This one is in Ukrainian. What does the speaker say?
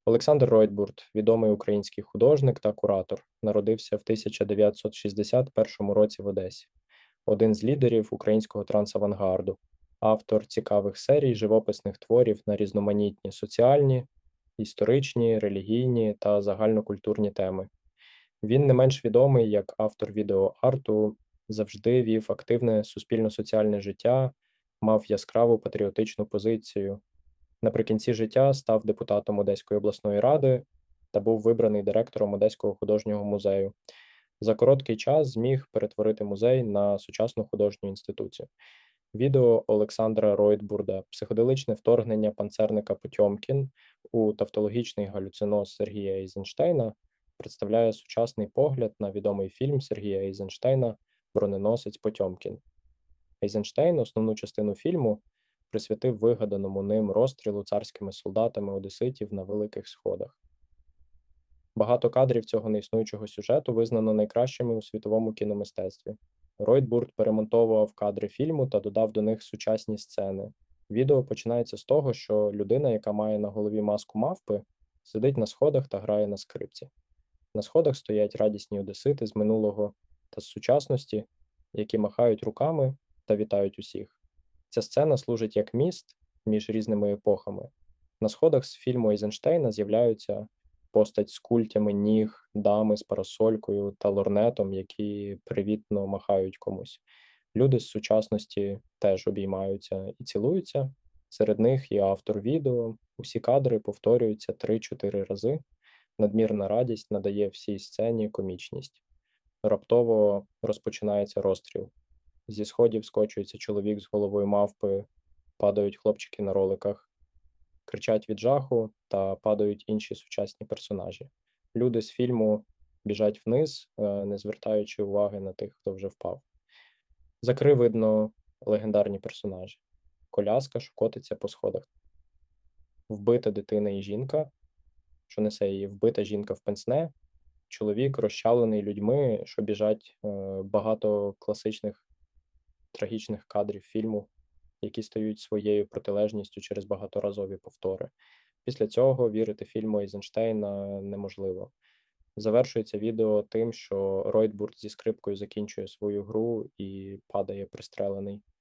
Олександр Ройтбурд, відомий український художник та куратор, народився в 1961 році в Одесі. Один з лідерів українського трансавангарду, автор цікавих серій живописних творів на різноманітні соціальні, історичні, релігійні та загальнокультурні теми. Він не менш відомий як автор відеоарту, завжди вів активне суспільно-соціальне життя, мав яскраву патріотичну позицію. Наприкінці життя став депутатом Одеської обласної ради та був вибраний директором Одеського художнього музею. За короткий час зміг перетворити музей на сучасну художню інституцію. Відео Олександра Ройтбурда «Психоделичне вторгнення панцерника Потьомкін» у тавтологічний галюциноз Сергія Ейзенштейна представляє сучасний погляд на відомий фільм Сергія Ейзенштейна «Броненосець Потьомкін». Ейзенштейн основну частину фільму присвятив вигаданому ним розстрілу царськими солдатами одеситів на Великих Сходах. Багато кадрів цього неіснуючого сюжету визнано найкращими у світовому кіномистецтві. Ройтбурд перемонтовував кадри фільму та додав до них сучасні сцени. Відео починається з того, що людина, яка має на голові маску мавпи, сидить на сходах та грає на скрипці. На сходах стоять радісні одесити з минулого та з сучасності, які махають руками та вітають усіх. Ця сцена служить як міст між різними епохами. На сходах з фільму Ейзенштейна з'являються постать з культями ніг, дами з парасолькою та лорнетом, які привітно махають комусь. Люди з сучасності теж обіймаються і цілуються. Серед них і автор відео. Усі кадри повторюються 3-4 рази. Надмірна радість надає всій сцені комічність. Раптово розпочинається розстріл. Зі сходів скочується чоловік з головою мавпи, падають хлопчики на роликах, кричать від жаху та падають інші сучасні персонажі. Люди з фільму біжать вниз, не звертаючи уваги на тих, хто вже впав. За кри видно легендарні персонажі. Коляска, що котиться по сходах. Вбита дитина і жінка, що несе її, вбита жінка в пенсне, чоловік розчавлений людьми, що біжать, багато класичних трагічних кадрів фільму, які стають своєю протилежністю через багаторазові повтори. Після цього вірити фільму Ейзенштейна неможливо. Завершується відео тим, що Ройтбурд зі скрипкою закінчує свою гру і падає пристрелений.